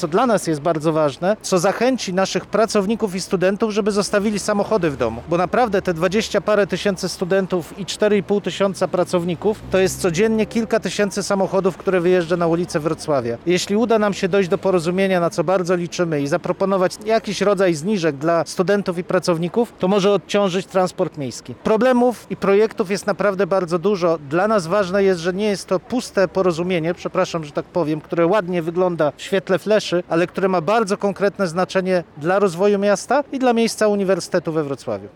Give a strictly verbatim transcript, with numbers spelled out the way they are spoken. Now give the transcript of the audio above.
co dla nas jest bardzo ważne, co zachęci naszych pracowników i studentów, żeby zostawili samochody w domu. Bo naprawdę te dwadzieścia parę tysięcy studentów i cztery i pół tysiąca pracowników to jest codziennie kilka tysięcy samochodów, które wyjeżdża na ulicę Wrocławia. Jeśli uda nam się dojść do porozumienia, na co bardzo liczymy, i zaproponować jakiś rodzaj zniżek dla studentów i pracowników, to może odciążyć transport miejski. Problemów i projektów jest naprawdę bardzo dużo. Dla nas ważne jest, że nie jest to puste porozumienie, przepraszam, że tak powiem, które ładnie wygląda w świetle fleszy, ale które ma bardzo konkretne znaczenie dla rozwoju miasta i dla miejsca Uniwersytetu we Wrocławiu.